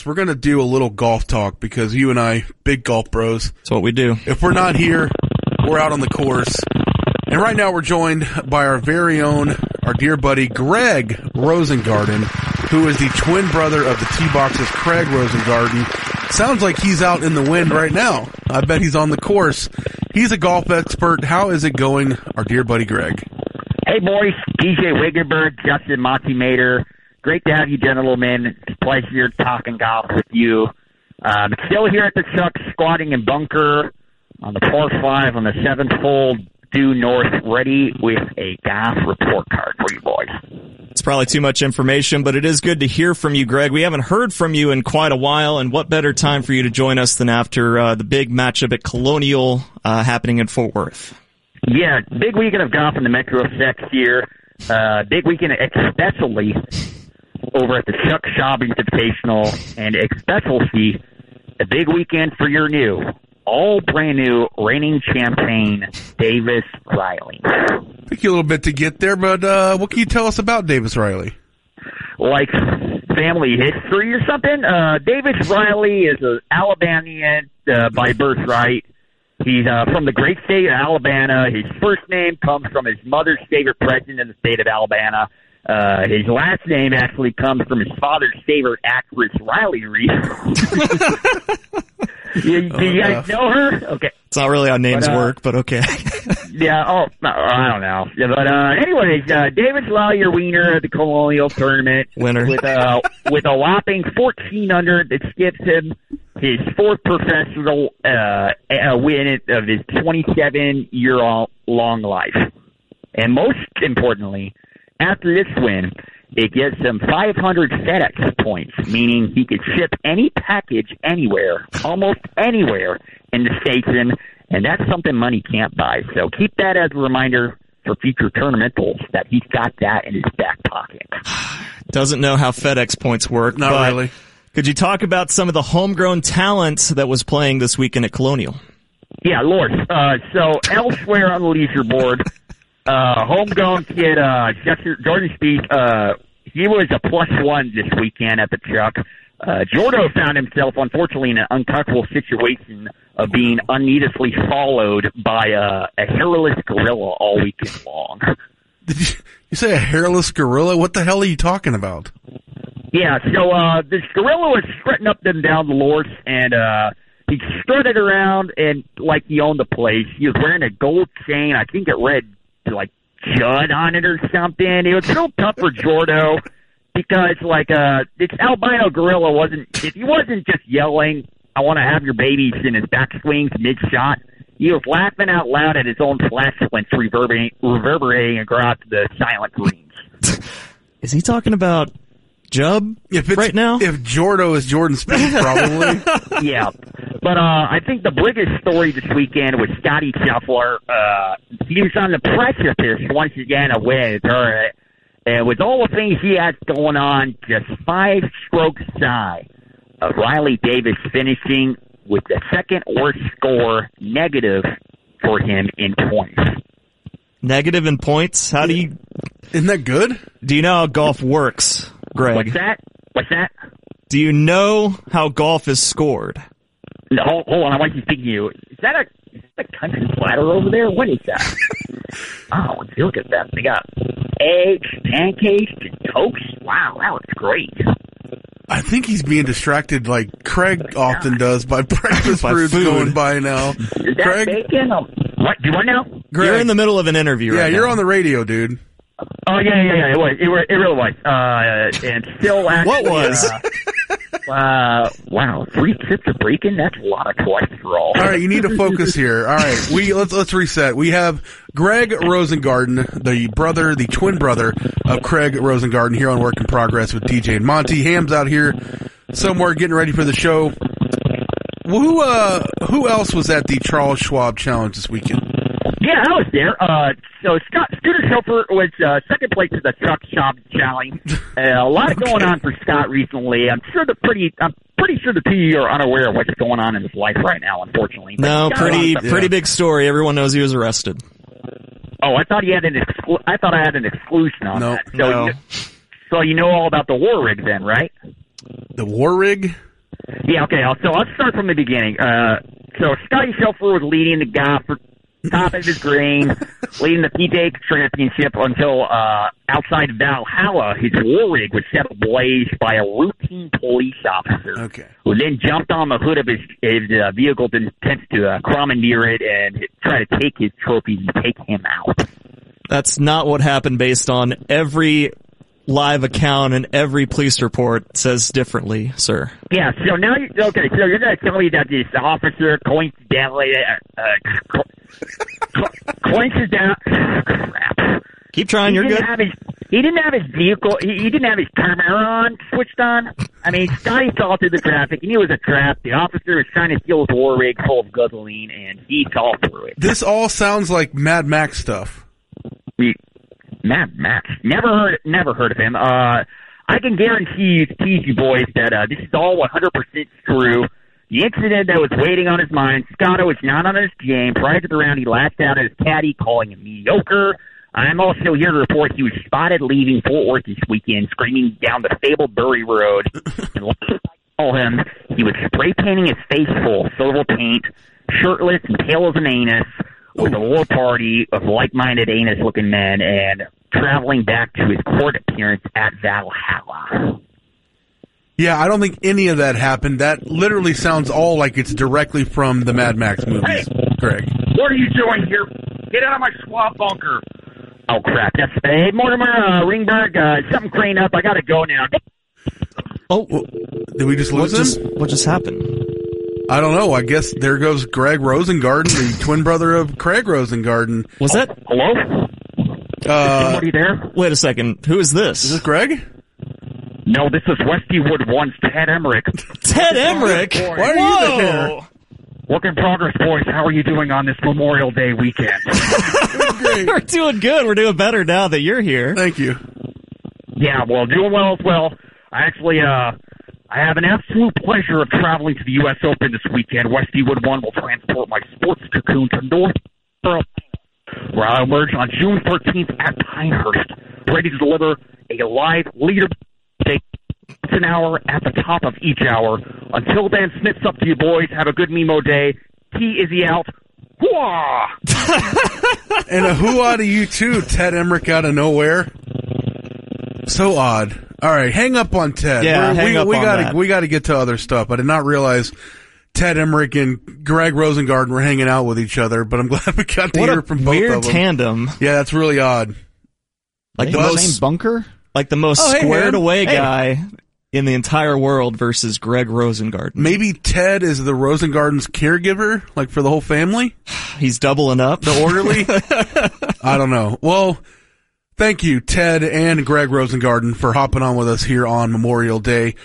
We're going to do a little golf talk because you and I, big golf bros. That's what we do. If we're not here, we're out on the course. And right now we're joined by our very own, our dear buddy, Greg Rosengarten, who is the twin brother of the T-Box's Craig Rosengarten. Sounds like he's out in the wind right now. I bet he's on the course. He's a golf expert. How is it going, our dear buddy Greg? Hey, boys. DJ Wiggenberg, Justin Monty-Mater. Great to have you, gentlemen. It's a pleasure talking golf with you. Still here at the Chuck, squatting in bunker on the par 5 on the 7th hole, due north, ready with a golf report card for you boys. It's probably too much information, but it is good to hear from you, Greg. We haven't heard from you in quite a while, and what better time for you to join us than after the big matchup at Colonial happening in Fort Worth? Yeah, big weekend of golf in the Metro Sex here. Big weekend especially over at the Chuck Schaub Invitational, and especially a big weekend for your new, all brand new reigning champion, Davis Riley. Took you a little bit to get there, but what can you tell us about Davis Riley? Like family history or something? Davis Riley is an Alabamian by birthright. He's from the great state of Alabama. His first name comes from his mother's favorite president in the state of Alabama. His last name actually comes from his father's favorite actress, Riley Reid. Do you guys know her? Okay. It's not really how names work, but okay. Yeah, I don't know. Yeah, but anyways, Davis Riley, your winner of the Colonial Tournament. Winner. With a whopping 14 under that skips him his fourth professional win of his 27-year-long life. And most importantly, after this win, it gives him 500 FedEx points, meaning he could ship any package anywhere, almost anywhere in the station, and that's something money can't buy. So keep that as a reminder for future tournamentals that he's got that in his back pocket. Doesn't know how FedEx points work. Not really. Could you talk about some of the homegrown talent that was playing this weekend at Colonial? Yeah, Lord. So elsewhere on the leaderboard, homegrown kid, Jordan Spieth, he was a +1 this weekend at the Chuck. Jordo found himself, unfortunately, in an uncomfortable situation of being unneededly followed by a hairless gorilla all weekend long. Did you say a hairless gorilla? What the hell are you talking about? Yeah, so this gorilla was strutting up and down the Lords, and he strutted around and like he owned the place. He was wearing a gold chain. I think it read like Judd on it or something. It was real tough for Jordo because this albino gorilla he wasn't just yelling, "I want to have your babies" in his backswings mid-shot. He was laughing out loud at his own flatulence reverberating across the silent greens. Is he talking about Jubb right now? If Jordo is Jordan Spieth, probably. Yeah. But I think the biggest story this weekend was Scotty Scheffler. He was on the precipice once again of winning the tournament. And with all the things he has going on, just 5 strokes shy of Riley Davis finishing with the second worst score negative for him in points. Negative in points? Isn't that good? Do you know how golf works, Greg? What's that? Do you know how golf is scored? No, hold on, I want you to think you. Is that a country platter over there? What is that? Oh, let's look at that. They got eggs, pancakes, and toast. Wow, that looks great. I think he's being distracted like Craig often does by breakfast foods food going by now. Is that Craig? bacon? What? Do you want now? Greg, You're in the middle of an interview right now. Yeah, you're on the radio, dude. Oh, yeah. It really was. And still actually... What was? Wow, 3 sips of bacon? That's a lot of cholesterol. All right, you need to focus here. All right, let's reset. We have Greg Rosengarten, the twin brother of Craig Rosengarten, here on Work in Progress with DJ and Monty. Ham's out here somewhere getting ready for the show. Who else was at the Charles Schwab Challenge this weekend? Yeah, I was there. So Scooter Schoffer was second place at the Chuck Schaub Challenge. A lot going on for Scott recently. I'm pretty sure the two of you are unaware of what's going on in his life right now, unfortunately. No, pretty big story. Everyone knows he was arrested. Oh, I thought I had an exclusion on that. So you know all about the war rig then, right? The war rig? Yeah, okay. So I'll start from the beginning. So Scotty Scheffler was leading the golf for top of his green, leading the PGA Championship until outside Valhalla, his war rig was set ablaze by a routine police officer, who then jumped on the hood of his vehicle to attempt to commandeer it and try to take his trophies and take him out. That's not what happened based on every live account and every police report says differently, sir. Yeah, so now, so you're going to tell me that this officer coincidentally, crap. Keep trying, you're good. He didn't have his vehicle, he didn't have his camera on, switched on. I mean, Scotty saw through the traffic, he knew it was a trap. The officer was trying to steal his war rig full of gasoline, and he saw through it. This all sounds like Mad Max stuff. Mad Max. Never heard of him. I can guarantee you boys that this is all 100% true. The incident that was waiting on his mind, Scotto was not on his game. Prior to the round, he lashed out at his caddy, calling him mediocre. I'm also here to report he was spotted leaving Fort Worth this weekend, screaming down the fabled Bury Road. And like I told him, he was spray painting his face full of silver paint, shirtless and pale as an anus, with a war party of like-minded anus-looking men, and traveling back to his court appearance at Valhalla. Yeah, I don't think any of that happened. That literally sounds all like it's directly from the Mad Max movies, Greg. What are you doing here? Get out of my swamp bunker. Oh, crap. That's hey, Mortimer Ringberg. Something crane up. I got to go now. Oh, did we just lose him? What just happened? I don't know. I guess there goes Greg Rosengarten, the twin brother of Craig Rosengarten. Was that? Hello? Somebody there? Wait a second. Who is this? Is this Greg? No, this is Westwood One's Ted Emmerich. Ted Emmerich? Why are you there? Work in progress, boys. How are you doing on this Memorial Day weekend? We're doing good. We're doing better now that you're here. Thank you. Yeah, well, doing well as well. I actually, I have an absolute pleasure of traveling to the U.S. Open this weekend. Westwood One will transport my sports cocoon to North Carolina, where I'll emerge on June 13th at Pinehurst, ready to deliver a live leader an hour at the top of each hour. Until then, snips up to you boys. Have a good Memo day. T Izzy out. Hooah! And a hooah to you too, Ted Emmerich out of nowhere. So odd. All right, hang up on Ted. Yeah, we got to get to other stuff. I did not realize Ted Emmerich and Greg Rosengarten were hanging out with each other, but I'm glad we got to hear from both of them. Weird tandem. Yeah, that's really odd. Like the most bunker? Like the most squared away guy in the entire world versus Greg Rosengarten. Maybe Ted is the Rosengarten's caregiver, like for the whole family? He's doubling up. The orderly? I don't know. Well, thank you, Ted and Greg Rosengarten, for hopping on with us here on Memorial Day.